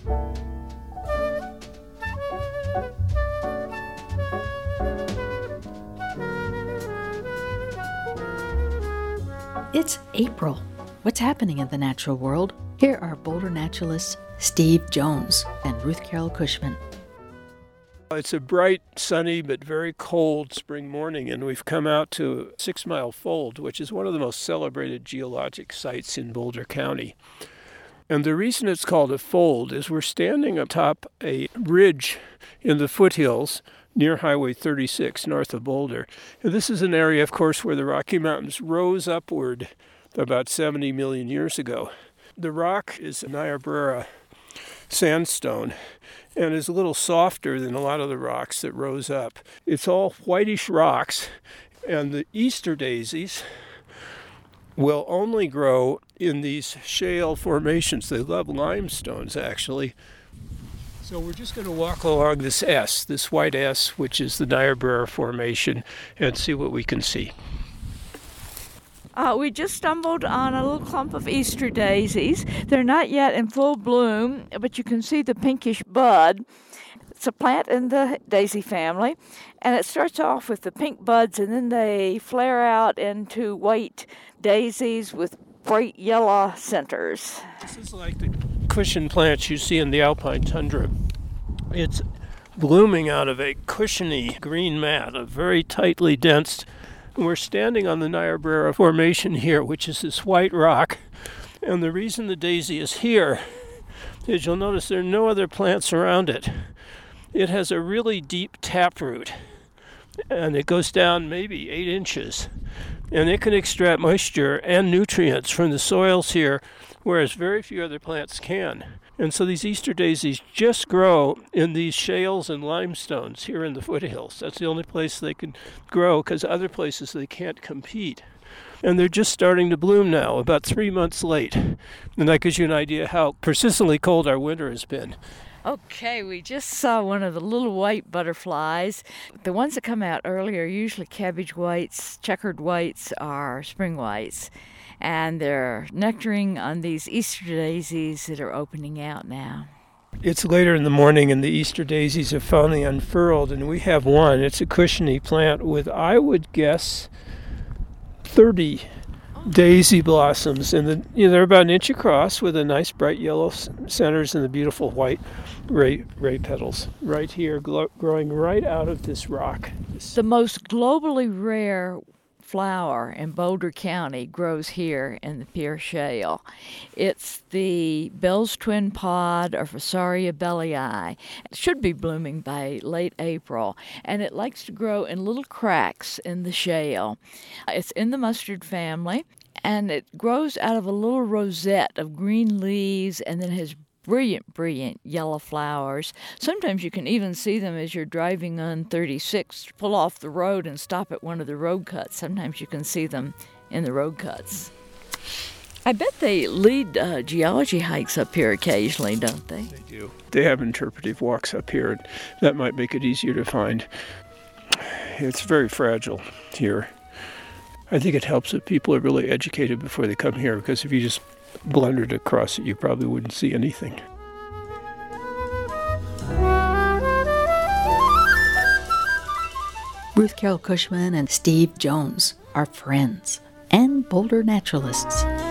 It's April. What's happening in the natural world? Here are Boulder naturalists Steve Jones and Ruth Carol Cushman. It's a bright, sunny, but very cold spring morning, and we've come out to 6 Mile Fold, which is one of the most celebrated geologic sites in Boulder County. And the reason it's called a fold is we're standing atop a ridge in the foothills near Highway 36 north of Boulder. And this is an area, of course, where the Rocky Mountains rose upward about 70 million years ago. The rock is Niobrara sandstone and is a little softer than a lot of the rocks that rose up. It's all whitish rocks, and the Easter daisies will only grow in these shale formations. They love limestones, actually. So we're just going to walk along this S, this white S, which is the Niobrara Formation, and see what we can see. We just stumbled on a little clump of Easter daisies. They're not yet in full bloom, but you can see the pinkish bud. It's a plant in the daisy family, and it starts off with the pink buds, and then they flare out into white daisies with bright yellow centers. This is like the cushion plants you see in the alpine tundra. It's blooming out of a cushiony green mat, a very tightly dense. We're standing on the Niobrara Formation here, which is this white rock. And the reason the daisy is here is you'll notice there are no other plants around it. It has a really deep taproot, and it goes down maybe 8 inches. And it can extract moisture and nutrients from the soils here, whereas very few other plants can. And so these Easter daisies just grow in these shales and limestones here in the foothills. That's the only place they can grow, because other places they can't compete. And they're just starting to bloom now, about 3 months late. And that gives you an idea how persistently cold our winter has been. Okay, we just saw one of the little white butterflies. The ones that come out early are usually cabbage whites, checkered whites, or spring whites. And they're nectaring on these Easter daisies that are opening out now. It's later in the morning and the Easter daisies have finally unfurled, and we have one. It's a cushiony plant with, I would guess, 30 daisy blossoms, and they're about an inch across with a nice bright yellow centers and the beautiful white ray petals right here growing right out of this rock. The most globally rare flower in Boulder County grows here in the Pierre Shale. It's the Bell's twin pod, or Fussaria bellii. It should be blooming by late April, and it likes to grow in little cracks in the shale. It's in the mustard family, and it grows out of a little rosette of green leaves and then has brilliant yellow flowers. Sometimes you can even see them as you're driving on 36, pull off the road and stop at one of the road cuts. Sometimes you can see them in the road cuts. I bet they lead geology hikes up here occasionally, don't they? They do. They have interpretive walks up here, and that might make it easier to find. It's very fragile here. I think it helps if people are really educated before they come here, because if you just blundered across it, you probably wouldn't see anything. Ruth Carol Cushman and Steve Jones are friends and Boulder naturalists.